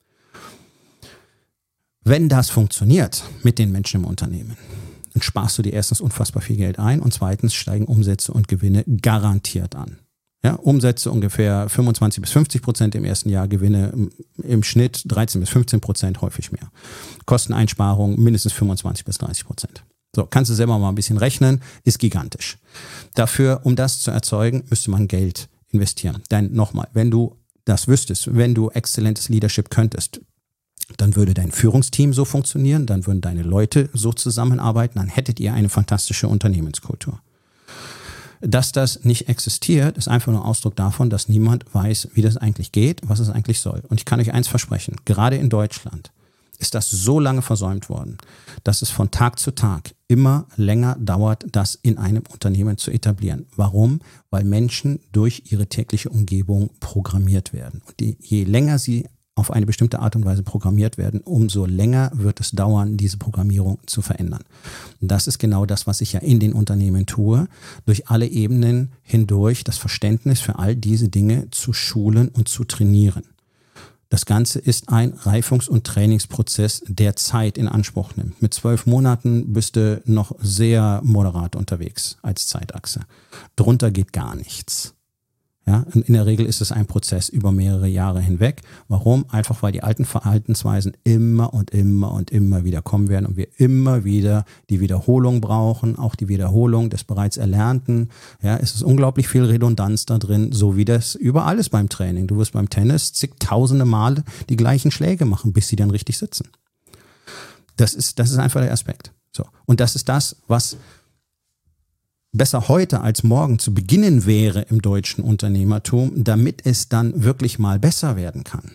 A: Wenn das funktioniert mit den Menschen im Unternehmen, dann sparst du dir erstens unfassbar viel Geld ein und zweitens steigen Umsätze und Gewinne garantiert an. Ja, Umsätze ungefähr 25-50% im ersten Jahr, Gewinne im Schnitt 13-15%, häufig mehr. Kosteneinsparungen mindestens 25-30%. So, kannst du selber mal ein bisschen rechnen, ist gigantisch. Dafür, um das zu erzeugen, müsste man Geld investieren. Denn nochmal, wenn du das wüsstest, wenn du exzellentes Leadership könntest, dann würde dein Führungsteam so funktionieren, dann würden deine Leute so zusammenarbeiten, dann hättet ihr eine fantastische Unternehmenskultur. Dass das nicht existiert, ist einfach nur Ausdruck davon, dass niemand weiß, wie das eigentlich geht, was es eigentlich soll. Und ich kann euch eins versprechen, gerade in Deutschland ist das so lange versäumt worden, dass es von Tag zu Tag immer länger dauert, das in einem Unternehmen zu etablieren. Warum? Weil Menschen durch ihre tägliche Umgebung programmiert werden. Und je länger sie auf eine bestimmte Art und Weise programmiert werden, umso länger wird es dauern, diese Programmierung zu verändern. Und das ist genau das, was ich ja in den Unternehmen tue, durch alle Ebenen hindurch das Verständnis für all diese Dinge zu schulen und zu trainieren. Das Ganze ist ein Reifungs- und Trainingsprozess, der Zeit in Anspruch nimmt. Mit 12 Monaten bist du noch sehr moderat unterwegs als Zeitachse. Drunter geht gar nichts. Ja, in der Regel ist es ein Prozess über mehrere Jahre hinweg. Warum? Einfach weil die alten Verhaltensweisen immer und immer und immer wieder kommen werden und wir immer wieder die Wiederholung brauchen, auch die Wiederholung des bereits Erlernten. Ja, es ist unglaublich viel Redundanz da drin, so wie das überall ist beim Training. Du wirst beim Tennis zigtausende Male die gleichen Schläge machen, bis sie dann richtig sitzen. Das ist einfach der Aspekt. So. Und das ist das, was besser heute als morgen zu beginnen wäre im deutschen Unternehmertum, damit es dann wirklich mal besser werden kann.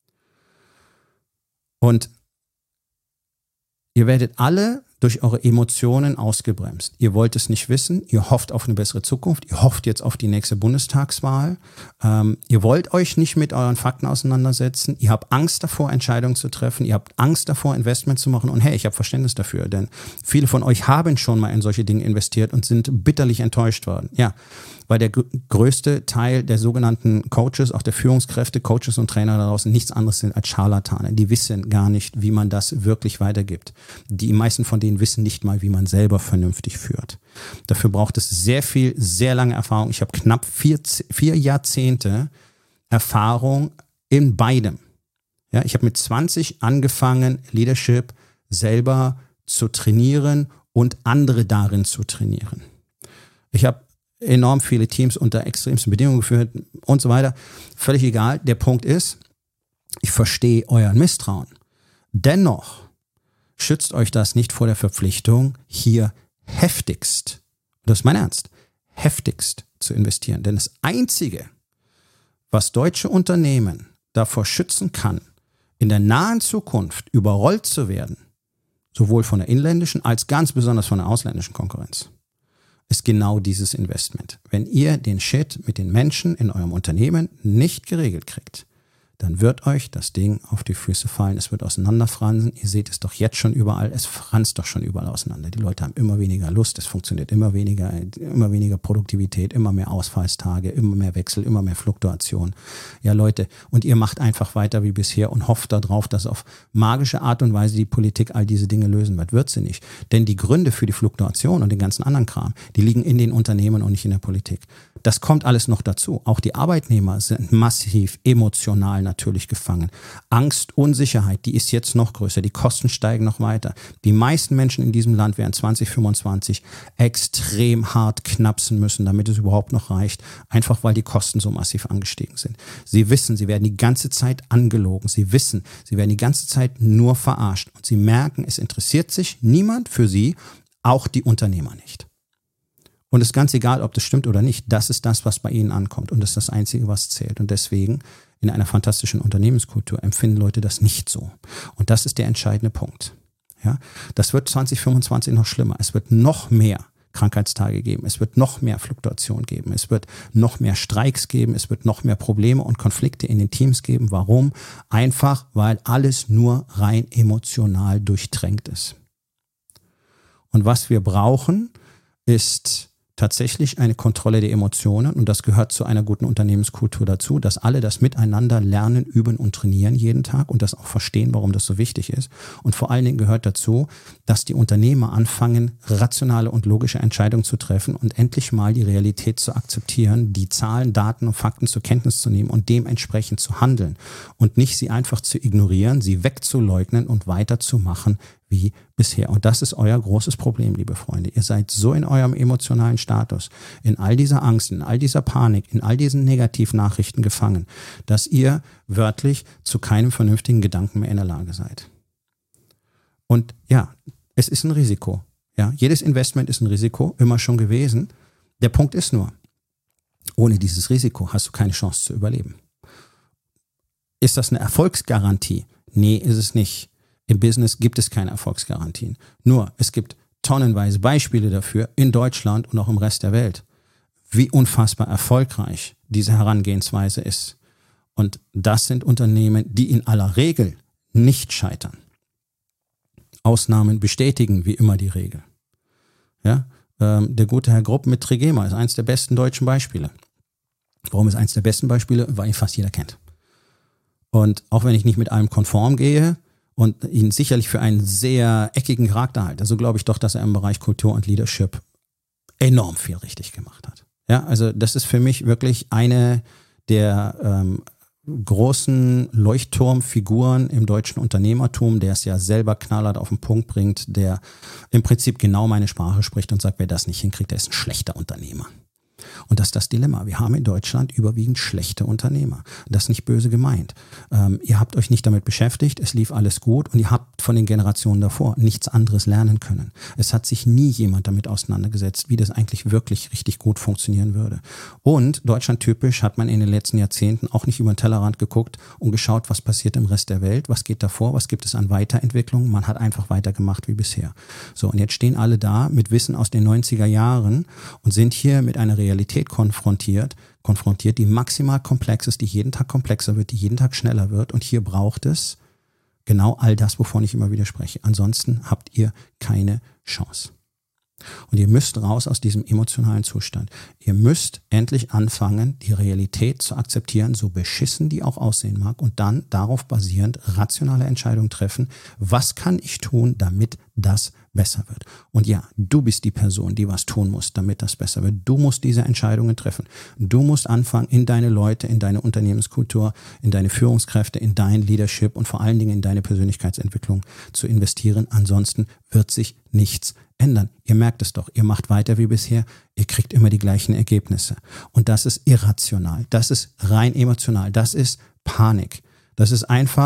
A: Und ihr werdet alle durch eure Emotionen ausgebremst. Ihr wollt es nicht wissen, ihr hofft auf eine bessere Zukunft, ihr hofft jetzt auf die nächste Bundestagswahl, ihr wollt euch nicht mit euren Fakten auseinandersetzen, ihr habt Angst davor, Entscheidungen zu treffen, ihr habt Angst davor, Investment zu machen und hey, ich habe Verständnis dafür, denn viele von euch haben schon mal in solche Dinge investiert und sind bitterlich enttäuscht worden. Ja, weil der größte Teil der sogenannten Coaches, auch der Führungskräfte, Coaches und Trainer da draußen nichts anderes sind als Scharlatane. Die wissen gar nicht, wie man das wirklich weitergibt. Die meisten von denen wissen nicht mal, wie man selber vernünftig führt. Dafür braucht es sehr viel, sehr lange Erfahrung. Ich habe knapp 4 Jahrzehnte Erfahrung in beidem. Ja, ich habe mit 20 angefangen, Leadership selber zu trainieren und andere darin zu trainieren. Ich habe enorm viele Teams unter extremsten Bedingungen geführt und so weiter. Völlig egal. Der Punkt ist, ich verstehe euren Misstrauen. Dennoch schützt euch das nicht vor der Verpflichtung, hier heftigst, das ist mein Ernst, heftigst zu investieren. Denn das Einzige, was deutsche Unternehmen davor schützen kann, in der nahen Zukunft überrollt zu werden, sowohl von der inländischen als ganz besonders von der ausländischen Konkurrenz, ist genau dieses Investment. Wenn ihr den Shit mit den Menschen in eurem Unternehmen nicht geregelt kriegt, dann wird euch das Ding auf die Füße fallen, es wird auseinanderfransen. Ihr seht es doch jetzt schon überall, es franzt doch schon überall auseinander. Die Leute haben immer weniger Lust, es funktioniert immer weniger Produktivität, immer mehr Ausfallstage, immer mehr Wechsel, immer mehr Fluktuation. Ja Leute, und ihr macht einfach weiter wie bisher und hofft darauf, dass auf magische Art und Weise die Politik all diese Dinge lösen wird. Wird sie nicht. Denn die Gründe für die Fluktuation und den ganzen anderen Kram, die liegen in den Unternehmen und nicht in der Politik. Das kommt alles noch dazu. Auch die Arbeitnehmer sind massiv emotional natürlich gefangen. Angst, Unsicherheit, die ist jetzt noch größer. Die Kosten steigen noch weiter. Die meisten Menschen in diesem Land werden 2025 extrem hart knapsen müssen, damit es überhaupt noch reicht. Einfach weil die Kosten so massiv angestiegen sind. Sie wissen, sie werden die ganze Zeit angelogen. Sie wissen, sie werden die ganze Zeit nur verarscht. Und sie merken, es interessiert sich niemand für sie, auch die Unternehmer nicht. Und es ist ganz egal, ob das stimmt oder nicht. Das ist das, was bei ihnen ankommt. Und das ist das Einzige, was zählt. Und deswegen, in einer fantastischen Unternehmenskultur, empfinden Leute das nicht so. Und das ist der entscheidende Punkt. Ja, das wird 2025 noch schlimmer. Es wird noch mehr Krankheitstage geben. Es wird noch mehr Fluktuation geben. Es wird noch mehr Streiks geben. Es wird noch mehr Probleme und Konflikte in den Teams geben. Warum? Einfach, weil alles nur rein emotional durchtränkt ist. Und was wir brauchen, ist tatsächlich eine Kontrolle der Emotionen, und das gehört zu einer guten Unternehmenskultur dazu, dass alle das miteinander lernen, üben und trainieren jeden Tag und das auch verstehen, warum das so wichtig ist. Und vor allen Dingen gehört dazu, dass die Unternehmer anfangen, rationale und logische Entscheidungen zu treffen und endlich mal die Realität zu akzeptieren, die Zahlen, Daten und Fakten zur Kenntnis zu nehmen und dementsprechend zu handeln und nicht sie einfach zu ignorieren, sie wegzuleugnen und weiterzumachen wie bisher. Und das ist euer großes Problem, liebe Freunde. Ihr seid so in eurem emotionalen Status, in all dieser Angst, in all dieser Panik, in all diesen Negativnachrichten gefangen, dass ihr wörtlich zu keinem vernünftigen Gedanken mehr in der Lage seid. Und ja, es ist ein Risiko. Ja, jedes Investment ist ein Risiko, immer schon gewesen. Der Punkt ist nur, ohne dieses Risiko hast du keine Chance zu überleben. Ist das eine Erfolgsgarantie? Nee, ist es nicht. Im Business gibt es keine Erfolgsgarantien. Nur, es gibt tonnenweise Beispiele dafür in Deutschland und auch im Rest der Welt, wie unfassbar erfolgreich diese Herangehensweise ist. Und das sind Unternehmen, die in aller Regel nicht scheitern. Ausnahmen bestätigen wie immer die Regel. Ja, der gute Herr Grupp mit Trigema ist eines der besten deutschen Beispiele. Warum ist eines der besten Beispiele? Weil ihn fast jeder kennt. Und auch wenn ich nicht mit allem konform gehe, und ihn sicherlich für einen sehr eckigen Charakter halte, so glaube ich doch, dass er im Bereich Kultur und Leadership enorm viel richtig gemacht hat. Ja, also das ist für mich wirklich eine der großen Leuchtturmfiguren im deutschen Unternehmertum, der es ja selber knallhart auf den Punkt bringt, der im Prinzip genau meine Sprache spricht und sagt, wer das nicht hinkriegt, der ist ein schlechter Unternehmer. Und das ist das Dilemma. Wir haben in Deutschland überwiegend schlechte Unternehmer. Das ist nicht böse gemeint. Ihr habt euch nicht damit beschäftigt, es lief alles gut und ihr habt von den Generationen davor nichts anderes lernen können. Es hat sich nie jemand damit auseinandergesetzt, wie das eigentlich wirklich richtig gut funktionieren würde. Und deutschlandtypisch hat man in den letzten Jahrzehnten auch nicht über den Tellerrand geguckt und geschaut, was passiert im Rest der Welt, was geht davor, was gibt es an Weiterentwicklung. Man hat einfach weitergemacht wie bisher. So, und jetzt stehen alle da mit Wissen aus den 90er Jahren und sind hier mit einer Realität konfrontiert, die maximal komplex ist, die jeden Tag komplexer wird, die jeden Tag schneller wird. Und hier braucht es genau all das, wovon ich immer wieder spreche. Ansonsten habt ihr keine Chance. Und ihr müsst raus aus diesem emotionalen Zustand. Ihr müsst endlich anfangen, die Realität zu akzeptieren, so beschissen die auch aussehen mag, und dann darauf basierend rationale Entscheidungen treffen. Was kann ich tun, damit das besser wird? Und ja, du bist die Person, die was tun muss, damit das besser wird. Du musst diese Entscheidungen treffen. Du musst anfangen, in deine Leute, in deine Unternehmenskultur, in deine Führungskräfte, in dein Leadership und vor allen Dingen in deine Persönlichkeitsentwicklung zu investieren. Ansonsten wird sich nichts ändern. Ihr merkt es doch, ihr macht weiter wie bisher, ihr kriegt immer die gleichen Ergebnisse. Und das ist irrational, das ist rein emotional, das ist Panik. Das ist einfach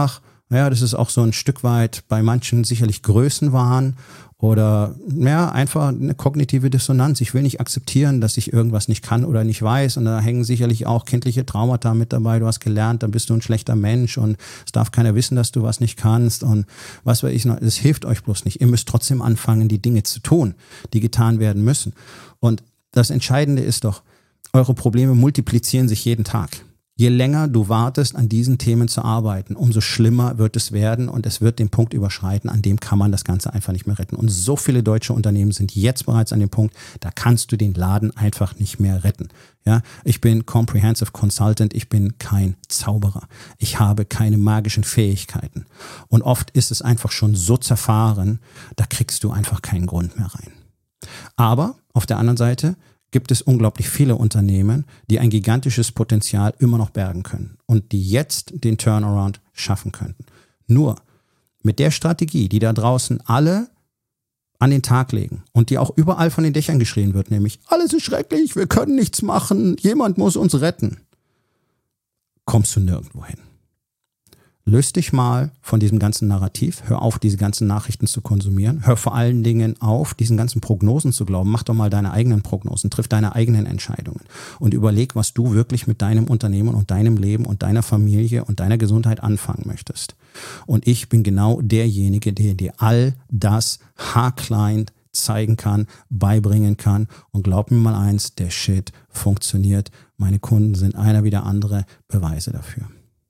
A: Ja, das ist auch so ein Stück weit bei manchen sicherlich Größenwahn oder ja, einfach eine kognitive Dissonanz. Ich will nicht akzeptieren, dass ich irgendwas nicht kann oder nicht weiß, und da hängen sicherlich auch kindliche Traumata mit dabei. Du hast gelernt, dann bist du ein schlechter Mensch und es darf keiner wissen, dass du was nicht kannst und was weiß ich noch. Es hilft euch bloß nicht. Ihr müsst trotzdem anfangen, die Dinge zu tun, die getan werden müssen. Und das Entscheidende ist doch, eure Probleme multiplizieren sich jeden Tag. Je länger du wartest, an diesen Themen zu arbeiten, umso schlimmer wird es werden und es wird den Punkt überschreiten, an dem kann man das Ganze einfach nicht mehr retten. Und so viele deutsche Unternehmen sind jetzt bereits an dem Punkt, da kannst du den Laden einfach nicht mehr retten. Ja, ich bin Comprehensive Consultant, ich bin kein Zauberer. Ich habe keine magischen Fähigkeiten. Und oft ist es einfach schon so zerfahren, da kriegst du einfach keinen Grund mehr rein. Aber auf der anderen Seite gibt es unglaublich viele Unternehmen, die ein gigantisches Potenzial immer noch bergen können und die jetzt den Turnaround schaffen könnten. Nur mit der Strategie, die da draußen alle an den Tag legen und die auch überall von den Dächern geschrien wird, nämlich alles ist schrecklich, wir können nichts machen, jemand muss uns retten, kommst du nirgendwo hin. Löst dich mal von diesem ganzen Narrativ, hör auf, diese ganzen Nachrichten zu konsumieren, hör vor allen Dingen auf, diesen ganzen Prognosen zu glauben, mach doch mal deine eigenen Prognosen, triff deine eigenen Entscheidungen und überleg, was du wirklich mit deinem Unternehmen und deinem Leben und deiner Familie und deiner Gesundheit anfangen möchtest. Und ich bin genau derjenige, der dir all das haarklein zeigen kann, beibringen kann, und glaub mir mal eins, der Shit funktioniert. Meine Kunden sind einer wie der andere Beweise dafür.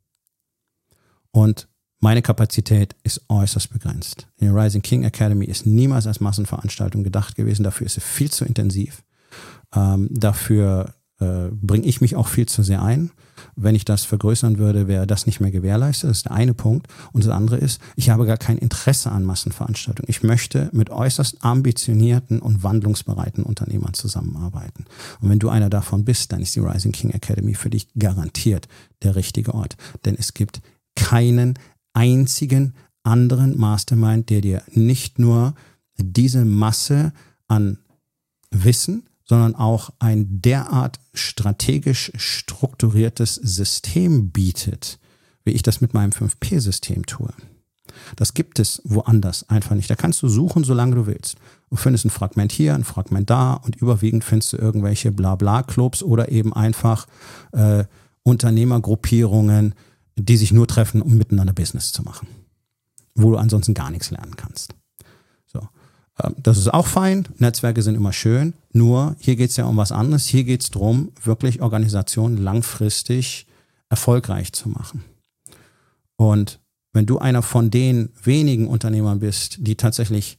A: Und meine Kapazität ist äußerst begrenzt. Die Rising King Academy ist niemals als Massenveranstaltung gedacht gewesen. Dafür ist sie viel zu intensiv. Dafür bringe ich mich auch viel zu sehr ein. Wenn ich das vergrößern würde, wäre das nicht mehr gewährleistet. Das ist der eine Punkt. Und das andere ist, ich habe gar kein Interesse an Massenveranstaltungen. Ich möchte mit äußerst ambitionierten und wandlungsbereiten Unternehmern zusammenarbeiten. Und wenn du einer davon bist, dann ist die Rising King Academy für dich garantiert der richtige Ort. Denn es gibt keinen einzigen anderen Mastermind, der dir nicht nur diese Masse an Wissen, sondern auch ein derart strategisch strukturiertes System bietet, wie ich das mit meinem 5P-System tue. Das gibt es woanders einfach nicht. Da kannst du suchen, solange du willst. Du findest ein Fragment hier, ein Fragment da und überwiegend findest du irgendwelche Blabla-Clubs oder eben einfach Unternehmergruppierungen, die sich nur treffen, um miteinander Business zu machen, wo du ansonsten gar nichts lernen kannst. So, das ist auch fein, Netzwerke sind immer schön, nur hier geht es ja um was anderes. Hier geht es darum, wirklich Organisationen langfristig erfolgreich zu machen. Und wenn du einer von den wenigen Unternehmern bist, die tatsächlich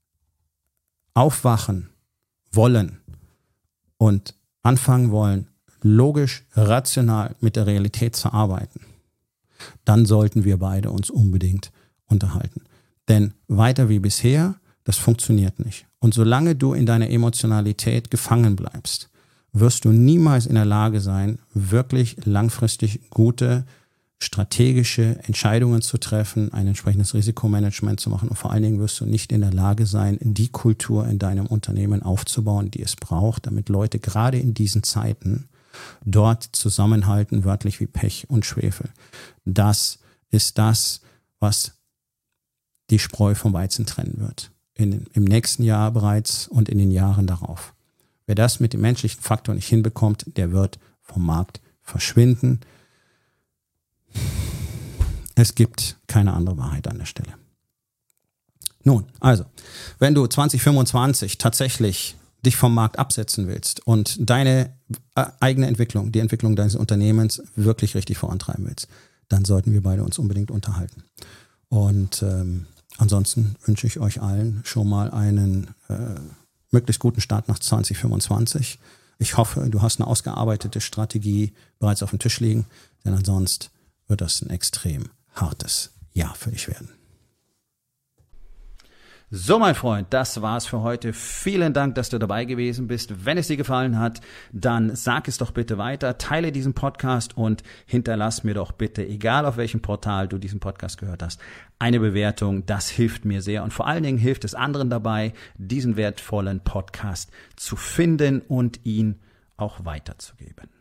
A: aufwachen wollen und anfangen wollen, logisch, rational mit der Realität zu arbeiten, dann sollten wir beide uns unbedingt unterhalten. Denn weiter wie bisher, das funktioniert nicht. Und solange du in deiner Emotionalität gefangen bleibst, wirst du niemals in der Lage sein, wirklich langfristig gute, strategische Entscheidungen zu treffen, ein entsprechendes Risikomanagement zu machen, und vor allen Dingen wirst du nicht in der Lage sein, die Kultur in deinem Unternehmen aufzubauen, die es braucht, damit Leute gerade in diesen Zeiten dort zusammenhalten, wörtlich wie Pech und Schwefel. Das ist das, was die Spreu vom Weizen trennen wird. Im nächsten Jahr bereits und in den Jahren darauf. Wer das mit dem menschlichen Faktor nicht hinbekommt, der wird vom Markt verschwinden. Es gibt keine andere Wahrheit an der Stelle. Nun, also, wenn du 2025 tatsächlich dich vom Markt absetzen willst und deine eigene Entwicklung, die Entwicklung deines Unternehmens wirklich richtig vorantreiben willst, dann sollten wir beide uns unbedingt unterhalten. Und ansonsten wünsche ich euch allen schon mal einen möglichst guten Start nach 2025. Ich hoffe, du hast eine ausgearbeitete Strategie bereits auf dem Tisch liegen, denn ansonsten wird das ein extrem hartes Jahr für dich werden. So, mein Freund, das war's für heute. Vielen Dank, dass du dabei gewesen bist. Wenn es dir gefallen hat, dann sag es doch bitte weiter, teile diesen Podcast und hinterlass mir doch bitte, egal auf welchem Portal du diesen Podcast gehört hast, eine Bewertung. Das hilft mir sehr und vor allen Dingen hilft es anderen dabei, diesen wertvollen Podcast zu finden und ihn auch weiterzugeben.